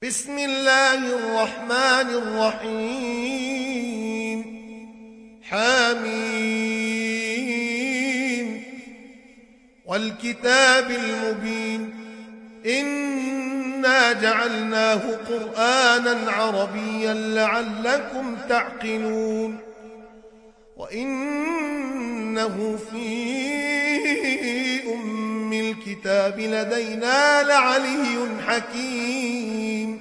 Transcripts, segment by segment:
بسم الله الرحمن الرحيم حميم والكتاب المبين إنا جعلناه قرآنا عربيا لعلكم تعقلون وإنه في أم الكتاب لدينا لعلي حكيم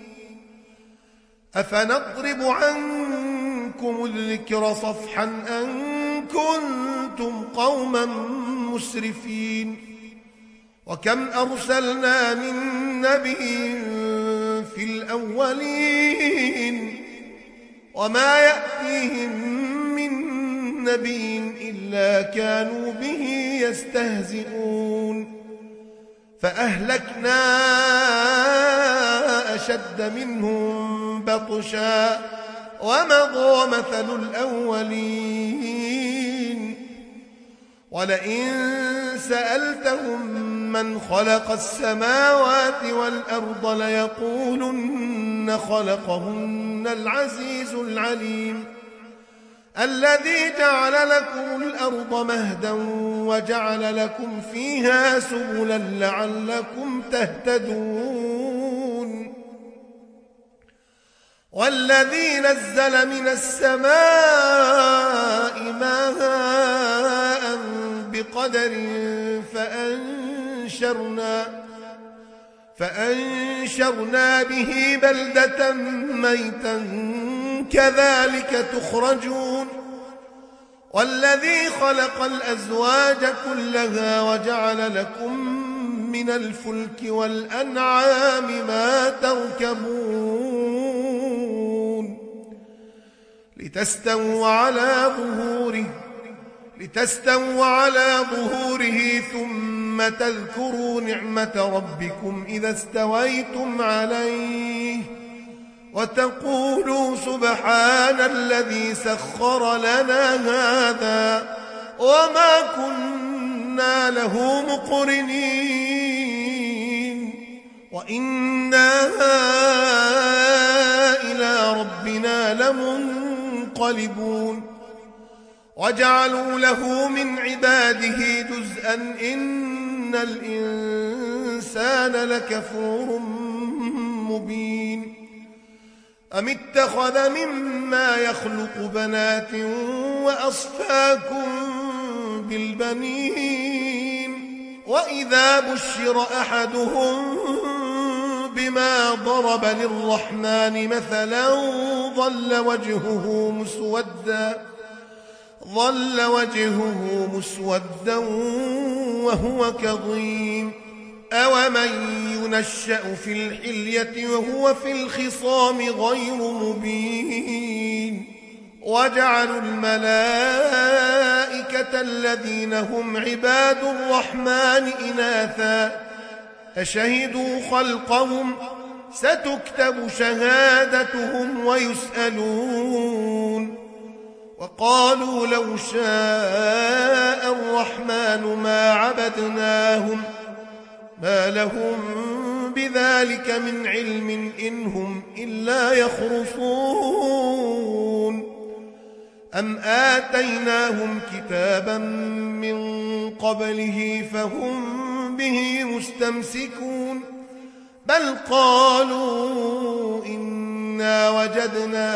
أفنضرب عنكم الذكر صفحا أن كنتم قوما مسرفين وكم أرسلنا من نبي في الأولين وما يأتيهم من نبي إلا كانوا به يستهزئون فأهلكنا أشد منهم بطشا ومضى مثل الأولين ولئن سألتهم من خلق السماوات والأرض ليقولن خلقهن العزيز العليم الذي جعل لكم الأرض مهدا وجعل لكم فيها سبلا لعلكم تهتدون والذي نزل من السماء ماء بقدر فأنشرنا به بلدة ميتا كذلك تخرجون والذي خلق الأزواج كلها وجعل لكم من الفلك والأنعام ما تركبون لتستووا على ظهوره ثم تذكروا نعمة ربكم إذا استويتم عليه وتقولوا سبحان الذي سخر لنا هذا وما كنا له مقرنين وإنا إلى ربنا لمنقلبون وجعلوا له من عباده جزءا إن الإنسان لكفور مبين أم اتخذ مما يخلق بنات وأصفاكم بالبنين وإذا بشر أحدهم بما ضرب للرحمن مثلا ظل وجهه مسودا وهو كظيم أومن ينشأ في الحلية وهو في الخصام غير مبين وجعلوا الملائكة الذين هم عباد الرحمن إناثا أشهدوا خلقهم ستكتب شهادتهم ويسألون وقالوا لو شاء الرحمن ما عبدناهم ما لهم بذلك من علم إن هم إلا يخرصون أم آتيناهم كتابا من قبله فهم به مستمسكون بل قالوا إنا وجدنا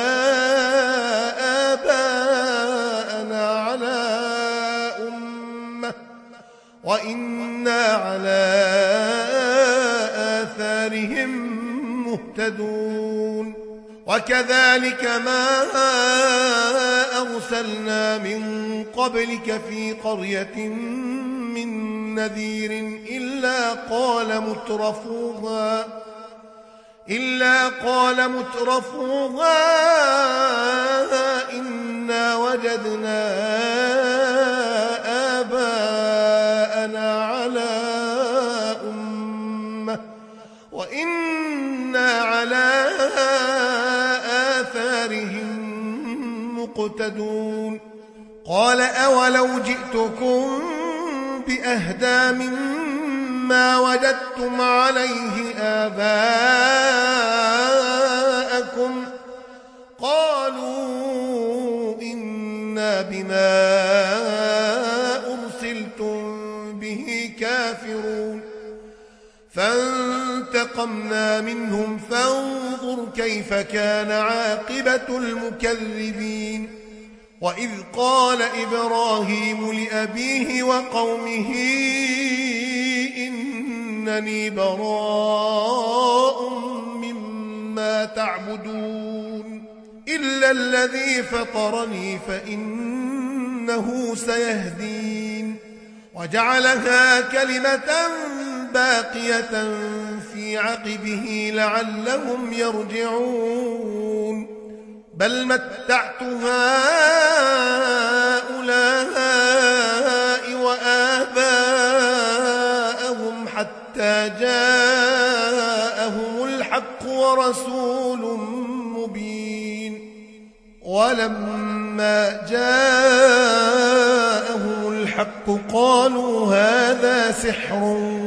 آباءنا على أمة وإنا على آثارهم مهتدون وكذلك ما أرسلنا من قبلك في قرية من نذير إلا قال مترفوها إنا وجدنا آباءنا على أمة وإنا على آثارهم مقتدون قال أولو جئتكم بأهدى مما وجدتم عليه آباءكم فانتقمنا منهم فانظر كيف كان عاقبة المكذبين وإذ قال إبراهيم لأبيه وقومه إنني براء مما تعبدون إلا الذي فطرني فإنه سيهدين وجعلها كلمة باقية في عقبه لعلهم يرجعون بل متعت هؤلاء وآباءهم حتى جاءهم الحق ورسول مبين ولما جاءهم الحق قالوا هذا سحر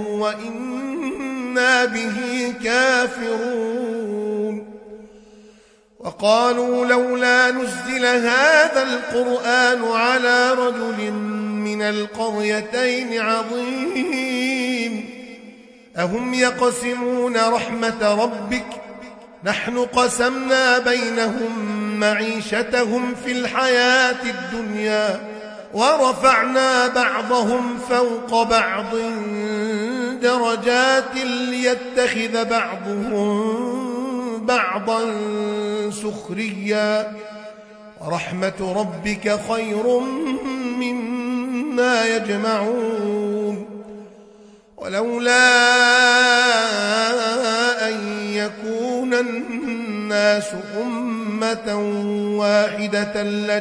وإنا به كافرون وقالوا لولا نزل هذا القرآن على رجل من القريتين عظيم أهم يقسمون رحمة ربك نحن قسمنا بينهم معيشتهم في الحياة الدنيا ورفعنا بعضهم فوق بعض درجات ليتخذ بعضهم بعضا سخريا ورحمة ربك خير مما يجمعون ولولا أن يكون الناس أمة واحدة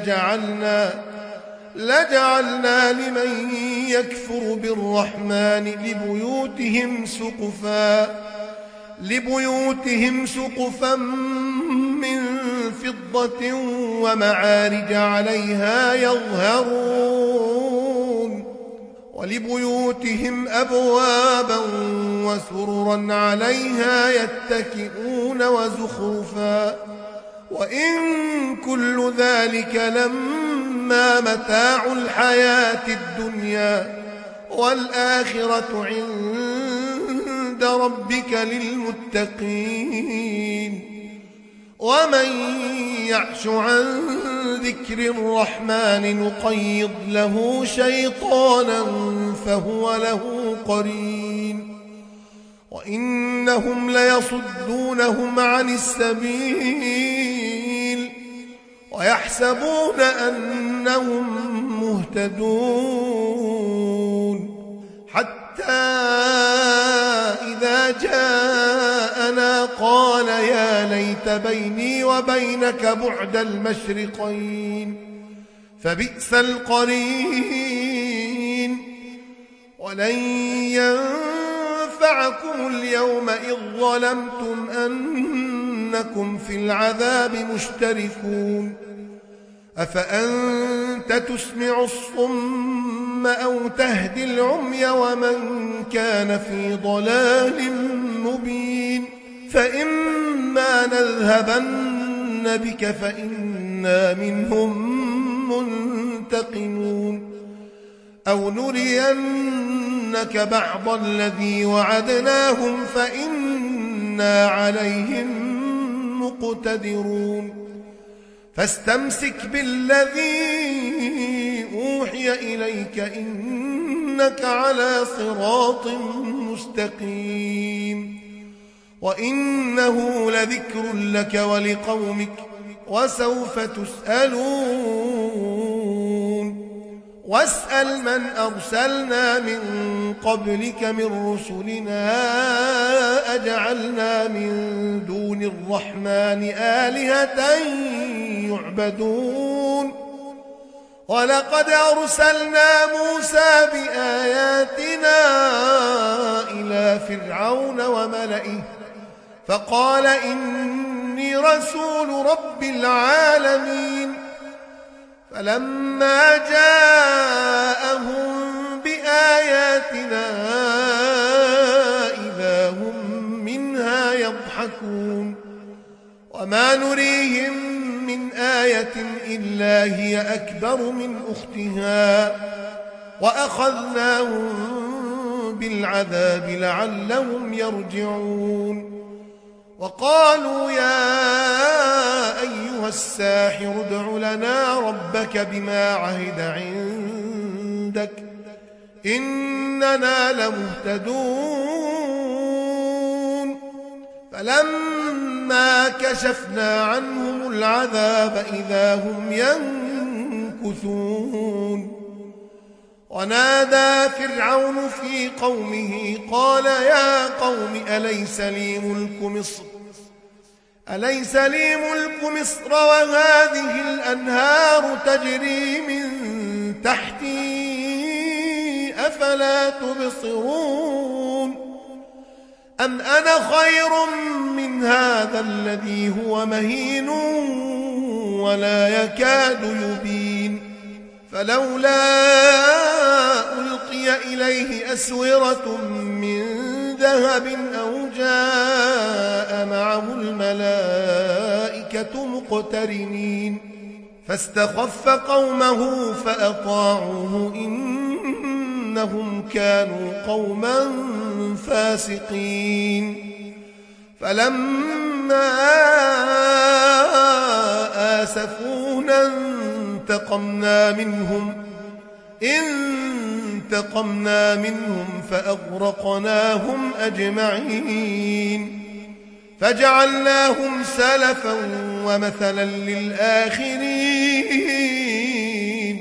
لجعلنا لمن يكفر بالرحمن لبيوتهم سقفا من فضة ومعارج عليها يظهرون ولبيوتهم أبوابا وسررا عليها يتكئون وزخرفا وإن كل ذلك لما متاع الحياة الدنيا والآخرة عند ربك للمتقين ومن يعش عن ذكر الرحمن نقيض له شيطانا فهو له قرين وإنهم ليصدونهم عن السبيل ويحسبون أنهم مهتدون حتى إذا جاءنا قال يا ليت بيني وبينك بعد المشرقين فبئس القرين ولن ينفعكم اليوم إذ ظلمتم أنكم في العذاب مشتركون أفأنت تسمع الصم أو تهدي العمي ومن كان في ضلال مبين فإما نذهبن بك فإنا منهم منتقمون أو نرينك بعض الذي وعدناهم فإنا عليهم مقتدرون فاستمسك بالذي أوحي إليك إنك على صراط مستقيم وإنه لذكر لك ولقومك وسوف تسألون واسأل من أرسلنا من قبلك من رسلنا أجعلنا من دون الرحمن آلهة يعبدون ولقد أرسلنا موسى بآياتنا إلى فرعون وملئه فقال إني رسول رب العالمين فلما جاءهم بآياتنا إذا هم منها يضحكون وما نريهم من آية إلا هي أكبر من أختها وأخذناهم بالعذاب لعلهم يرجعون وقالوا يا أيها الساحر ادع لنا ربك بما عهد عندك إننا لمهتدون فلما كشفنا عنهم العذاب إذا هم ينكثون ونادى فرعون في قومه قال يا قوم أليس لي ملك مصر وهذه الأنهار تجري من تحتي أفلا تبصرون أم أنا خير من هذا الذي هو مهين ولا يكاد يبين فلولا ألقي إليه أسورة من ذهب أو جاء معه الملائكة مقترنين فاستخف قومه فأطاعوه إنهم كانوا قوما فاسقين فلما آسفونا انتقمنا منهم فأغرقناهم أجمعين فجعلناهم سلفا ومثلا للآخرين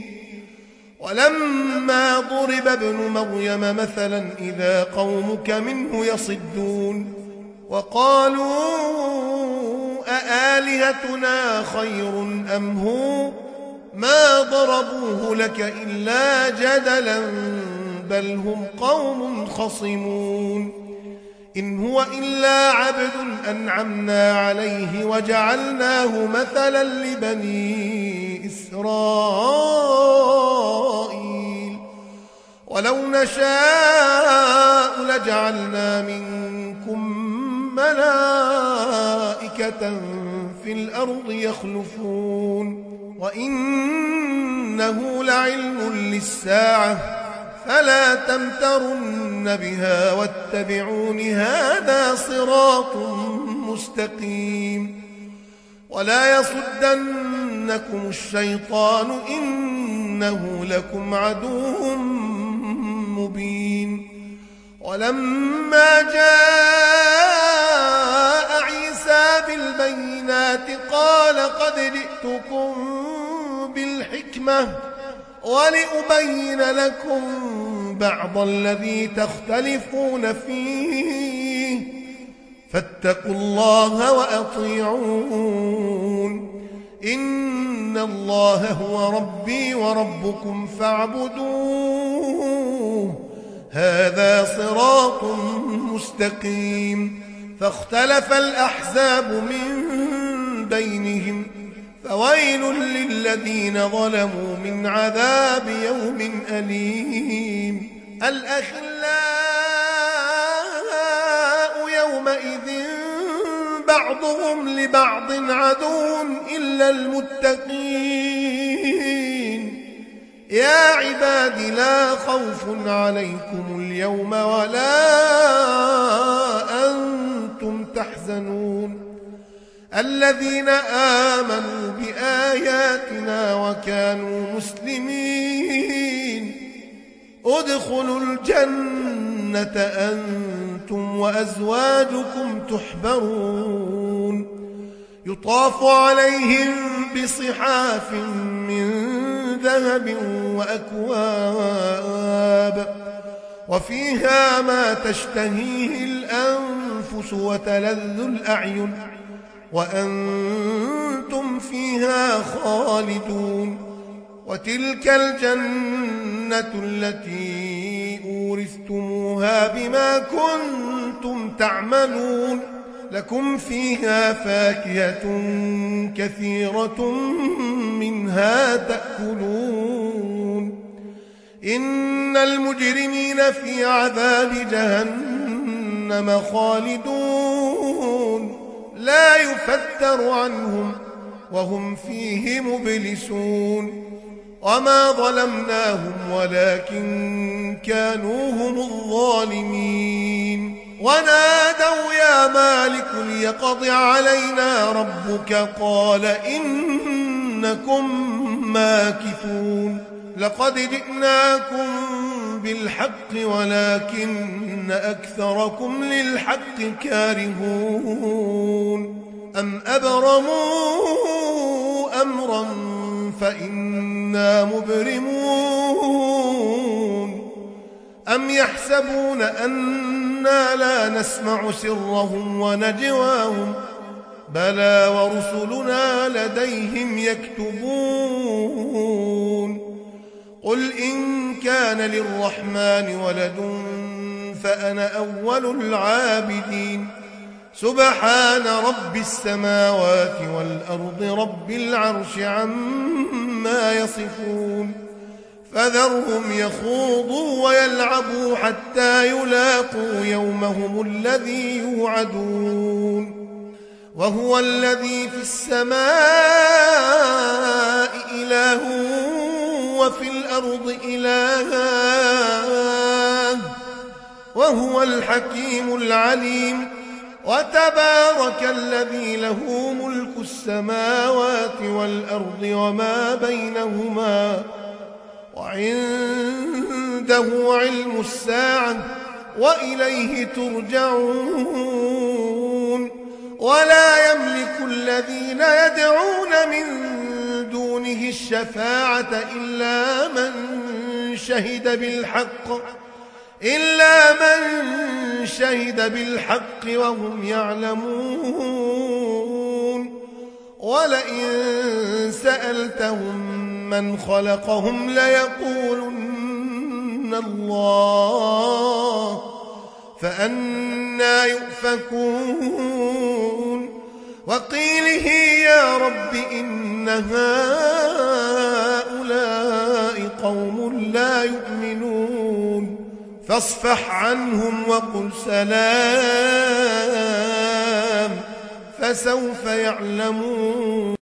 ولما ضرب ابن مريم مثلا إذا قومك منه يصدون وقالوا أآلهتنا خير أم هو ما ضربوه لك إلا جدلا بل هم قوم خصمون إن هو إلا عبد أنعمنا عليه وجعلناه مثلا لبني إسرائيل ولو نشاء لجعلنا منكم ملائكة في الأرض يخلفون وإنه لعلم للساعة فلا تمترن بها واتبعون هذا صراط مستقيم ولا يصدنكم الشيطان إنه لكم عدو مبين ولما جاء عيسى بالبينات قال قد جئتكم بالحكمة ولأبين لكم بعض الذي تختلفون فيه فاتقوا الله وأطيعون إن الله هو ربي وربكم فاعبدوه هذا صراط مستقيم فاختلف الأحزاب من بينهم فويل للذين ظلموا من عذاب يوم أليم الأخلاء يومئذ بعضهم لبعض عدو إلا المتقين يا عباد لا خوف عليكم اليوم ولا أنتم تحزنون الذين آمنوا بآياتنا وكانوا مسلمين ادخلوا الجنة أنتم وأزواجكم تحبرون يطاف عليهم بصحاف من ذهب وأكواب وفيها ما تشتهيه الأنفس وتلذ الأعين وأنتم فيها خالدون وتلك الجنة التي أورثتموها بما كنتم تعملون لكم فيها فاكهة كثيرة منها تأكلون إن المجرمين في عذاب جهنم خالدون لا يفتر عنهم وهم فيه مبلسون وما ظلمناهم ولكن كانوا هم الظالمين ونادوا يا مالك ليقض علينا ربك قال إنكم ماكثون لقد جئناكم بالحق ولكن أكثركم للحق كارهون أم أبرموا أمرا فإنا مبرمون أم يحسبون أنا لا نسمع سرهم ونجواهم بلى ورسلنا لديهم يكتبون قل إن كان للرحمن ولد فأنا أول العابدين سبحان رب السماوات والأرض رب العرش عما يصفون فذرهم يخوضوا ويلعبوا حتى يلاقوا يومهم الذي يوعدون وهو الذي في السماء إله وفي الأرض إله وهو الحكيم العليم وتبارك الذي له ملك السماوات والأرض وما بينهما وعنده علم الساعة وإليه ترجعون ولا يملك الذين يدعون من دونه الشفاعة إلا من شهد بالحق وهم يعلمون ولئن سألتهم من خلقهم ليقولن الله فأنى يؤفكون وقيله يا رب إن هؤلاء قوم لا يؤمنون فاصفح عنهم وقل سلام فسوف يعلمون.